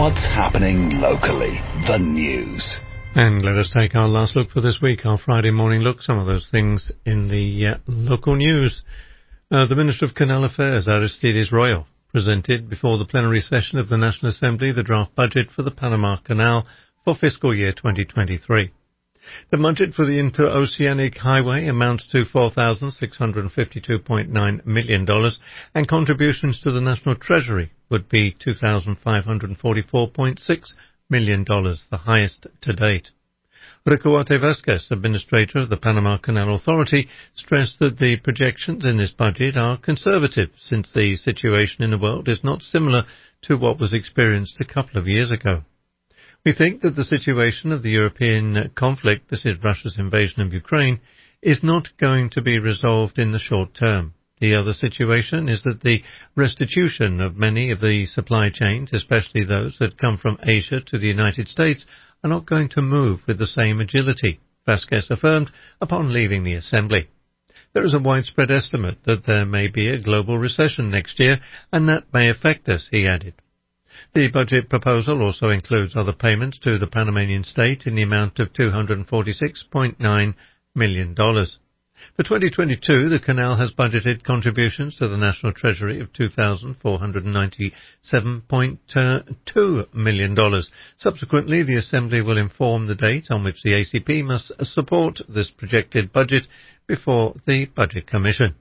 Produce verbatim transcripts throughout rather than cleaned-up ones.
What's happening locally? The news. And let us take our last look for this week, our Friday morning look, some of those things in the uh, local news. Uh, the Minister of Canal Affairs, Aristides Royo, presented before the plenary session of the National Assembly the draft budget for the Panama Canal for fiscal year twenty twenty-three. The budget for the Interoceanic Highway amounts to four thousand six hundred fifty-two point nine million dollars, and contributions to the National Treasury would be two thousand five hundred forty-four point six million dollars, the highest to date. Ricoarte Vasquez, Administrator of the Panama Canal Authority, stressed that the projections in this budget are conservative, since the situation in the world is not similar to what was experienced a couple of years ago. We think that the situation of the European conflict, this is Russia's invasion of Ukraine, is not going to be resolved in the short term. The other situation is that the restitution of many of the supply chains, especially those that come from Asia to the United States, are not going to move with the same agility, Vasquez affirmed upon leaving the Assembly. There is a widespread estimate that there may be a global recession next year, and that may affect us, he added. The budget proposal also includes other payments to the Panamanian state in the amount of two hundred forty-six point nine million dollars. For twenty twenty-two, the canal has budgeted contributions to the National Treasury of two thousand four hundred ninety-seven point two million dollars. Subsequently, the Assembly will inform the date on which the A C P must support this projected budget before the Budget Commission.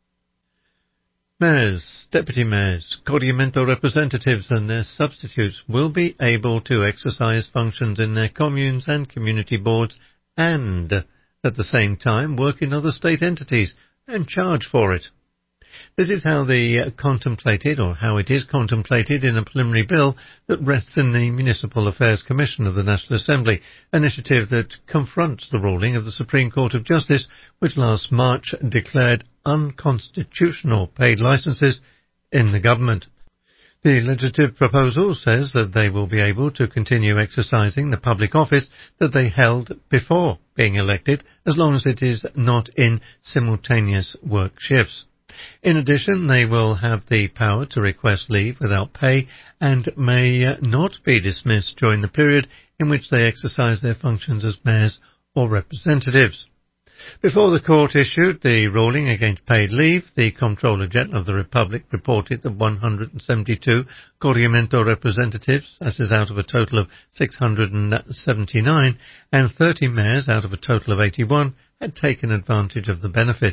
Mayors, deputy mayors, corregimiento representatives and their substitutes will be able to exercise functions in their communes and community boards and at the same time work in other state entities and charge for it. This is how the uh, contemplated, or how it is contemplated in a preliminary bill that rests in the Municipal Affairs Commission of the National Assembly, initiative that confronts the ruling of the Supreme Court of Justice, which last March declared unconstitutional paid licenses in the government. The legislative proposal says that they will be able to continue exercising the public office that they held before being elected, as long as it is not in simultaneous work shifts. In addition, they will have the power to request leave without pay and may not be dismissed during the period in which they exercise their functions as mayors or representatives. Before the court issued the ruling against paid leave, the Comptroller General of the Republic reported that one hundred seventy-two corregimiento representatives, that is out of a total of six hundred seventy-nine, and thirty mayors out of a total of eighty-one, had taken advantage of the benefit.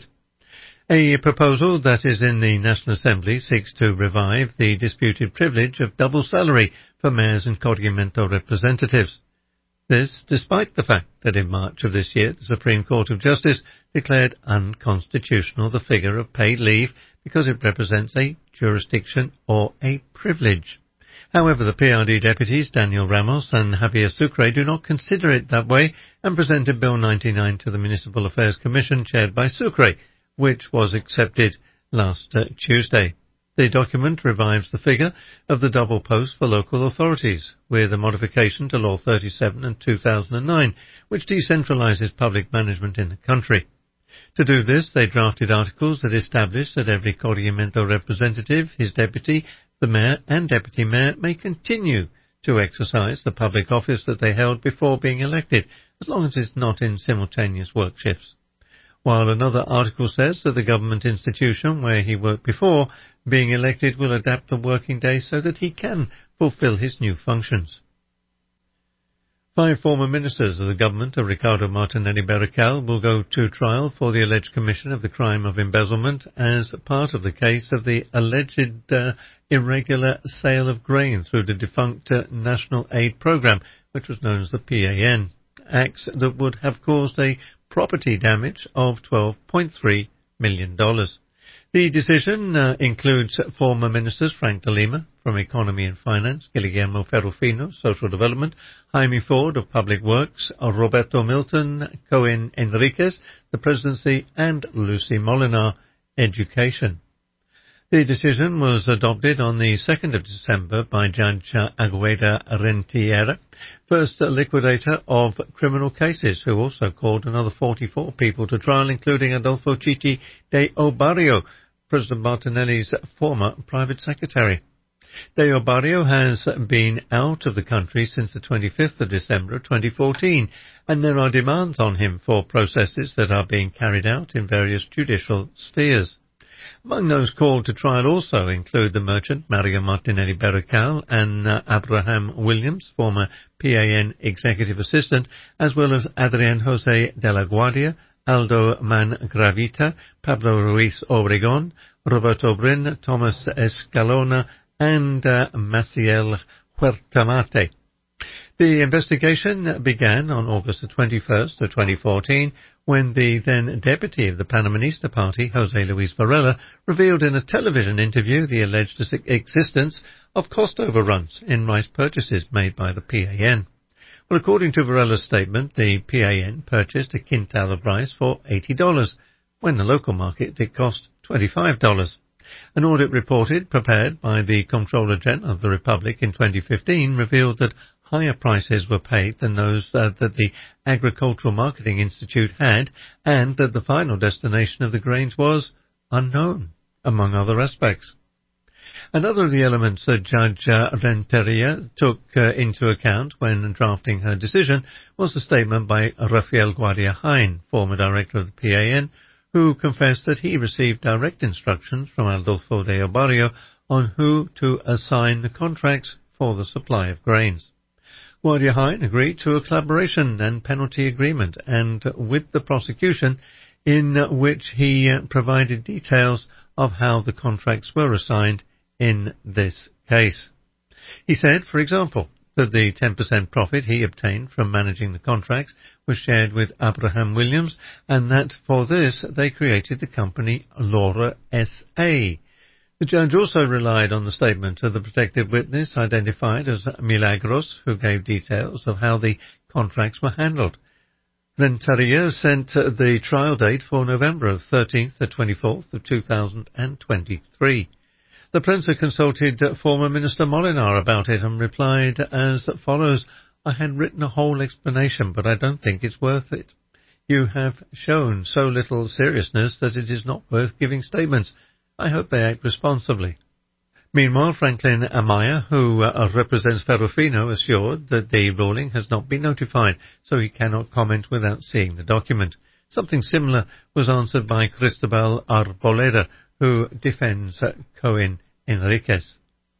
A proposal that is in the National Assembly seeks to revive the disputed privilege of double salary for mayors and corregimiento representatives. This, despite the fact that in March of this year the Supreme Court of Justice declared unconstitutional the figure of paid leave because it represents a jurisdiction or a privilege. However, the P R D deputies Daniel Ramos and Javier Sucre do not consider it that way and presented Bill ninety-nine to the Municipal Affairs Commission chaired by Sucre, which was accepted last uh, Tuesday. The document revives the figure of the double post for local authorities, with a modification to Law thirty-seven and two thousand nine, which decentralizes public management in the country. To do this, they drafted articles that establish that every corregimiento representative, his deputy, the mayor and deputy mayor may continue to exercise the public office that they held before being elected, as long as it's not in simultaneous work shifts. While another article says that the government institution where he worked before being elected will adapt the working day so that he can fulfill his new functions. Five former ministers of the government of Ricardo Martinelli Berrocal will go to trial for the alleged commission of the crime of embezzlement as part of the case of the alleged uh, irregular sale of grain through the defunct uh, National Aid Programme, which was known as the P A N, acts that would have caused a property damage of twelve point three million dollars. The decision uh, includes former ministers Frank de Lima from Economy and Finance, Guillermo Ferrufino, Social Development, Jaime Ford of Public Works, Roberto Milton, Cohen Enriquez, the Presidency, and Lucy Molinar, Education. The decision was adopted on the second of December by Judge Agueda Rentiera, first liquidator of criminal cases, who also called another forty-four people to trial, including Adolfo Chichi de Obarrio, President Martinelli's former private secretary. Deo Barrio has been out of the country since the twenty-fifth of December of twenty fourteen, and there are demands on him for processes that are being carried out in various judicial spheres. Among those called to trial also include the merchant Mario Martinelli Berrocal and uh, Abraham Williams, former P A N executive assistant, as well as Adrian José de la Guardia, Aldo Mangravita, Pablo Ruiz Obregón, Roberto Brin, Thomas Escalona, and uh, Maciel Huertamate. The investigation began on August the twenty-first of twenty fourteen, when the then deputy of the Panamanista Party, José Luis Varela, revealed in a television interview the alleged existence of cost overruns in rice purchases made by the P A N. Well, according to Varela's statement, the P A N purchased a quintal of rice for eighty dollars, when the local market it cost twenty-five dollars. An audit reported prepared by the Comptroller General of the Republic in twenty fifteen revealed that higher prices were paid than those uh, that the Agricultural Marketing Institute had, and that the final destination of the grains was unknown, among other aspects. Another of the elements that Judge uh, Renteria took uh, into account when drafting her decision was a statement by Rafael Guardia Jaén, former director of the P A N, who confessed that he received direct instructions from Adolfo Deo Barrio on who to assign the contracts for the supply of grains. Guardia Jaén agreed to a collaboration and penalty agreement and with the prosecution, in which he uh, provided details of how the contracts were assigned in this case. He said, for example, that the ten percent profit he obtained from managing the contracts was shared with Abraham Williams, and that for this they created the company Laura S A The judge also relied on the statement of the protected witness identified as Milagros, who gave details of how the contracts were handled. Renteria sent the trial date for November of thirteenth to twenty-fourth of two thousand twenty-three. The Prensa consulted former Minister Molinar about it and replied as follows: I had written a whole explanation, but I don't think it's worth it. You have shown so little seriousness that it is not worth giving statements. I hope they act responsibly. Meanwhile, Franklin Amaya, who uh, represents Ferrufino, assured that the ruling has not been notified, so he cannot comment without seeing the document. Something similar was answered by Cristobal Arboleda, who defends uh, Cohen Enriquez.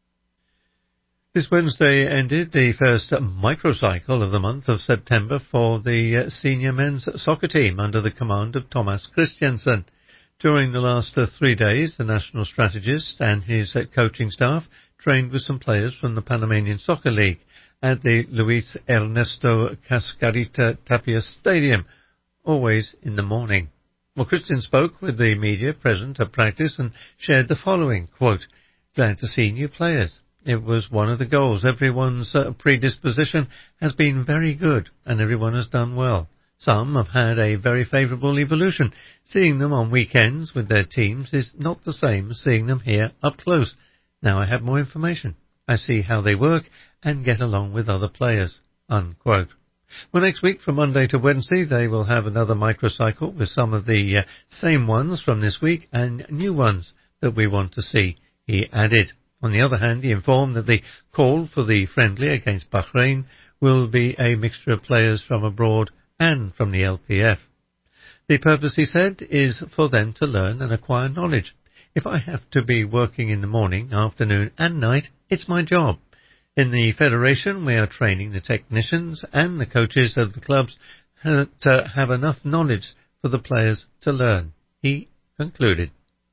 This Wednesday ended the first microcycle of the month of September for the uh, senior men's soccer team under the command of Thomas Christiansen. During the last uh, three days, the national strategist and his uh, coaching staff trained with some players from the Panamanian Soccer League at the Luis Ernesto Cascarita Tapia Stadium, always in the morning. Well, Christian spoke with the media present at practice and shared the following, quote, glad to see new players. It was one of the goals. Everyone's uh, predisposition has been very good and everyone has done well. Some have had a very favourable evolution. Seeing them on weekends with their teams is not the same as seeing them here up close. Now I have more information. I see how they work and get along with other players. Unquote. Well, next week, from Monday to Wednesday, they will have another microcycle with some of the uh, same ones from this week and new ones that we want to see, he added. On the other hand, he informed that the call for the friendly against Bahrain will be a mixture of players from abroad and from the L P F. The purpose, he said, is for them to learn and acquire knowledge. If I have to be working in the morning, afternoon and night, it's my job. In the Federation, we are training the technicians and the coaches of the clubs to have enough knowledge for the players to learn, he concluded.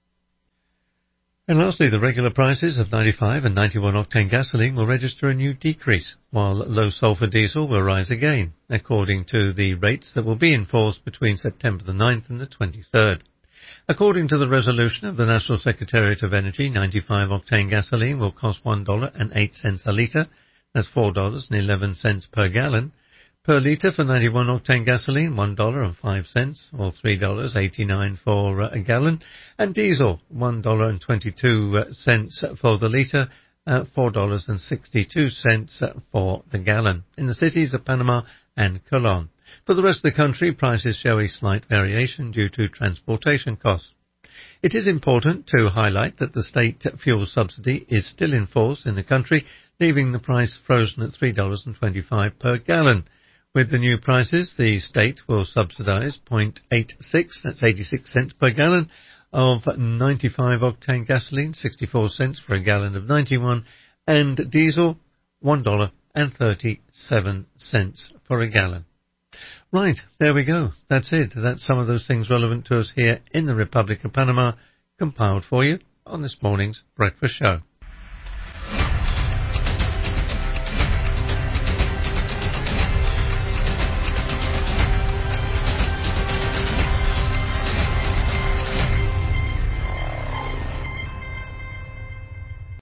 And lastly, the regular prices of ninety-five and ninety-one octane gasoline will register a new decrease, while low-sulfur diesel will rise again, according to the rates that will be enforced between September the ninth and the twenty-third. According to the resolution of the National Secretariat of Energy, ninety-five octane gasoline will cost one dollar and eight cents a litre. That's four dollars and eleven cents per gallon. Per litre for ninety-one octane gasoline, one dollar and five cents, or three dollars and eighty-nine cents for uh, a gallon. And diesel, one dollar and twenty-two cents for the litre, uh, four dollars and sixty-two cents for the gallon, in the cities of Panama and Colón. For the rest of the country, prices show a slight variation due to transportation costs. It is important to highlight that the state fuel subsidy is still in force in the country, leaving the price frozen at three dollars twenty-five per gallon. With the new prices, the state will subsidise zero point eight six, that's eighty-six cents per gallon, of ninety-five octane gasoline, sixty-four cents for a gallon of ninety-one, and diesel, one dollar thirty-seven for a gallon. Right, there we go. That's it. That's some of those things relevant to us here in the Republic of Panama, compiled for you on this morning's Breakfast Show.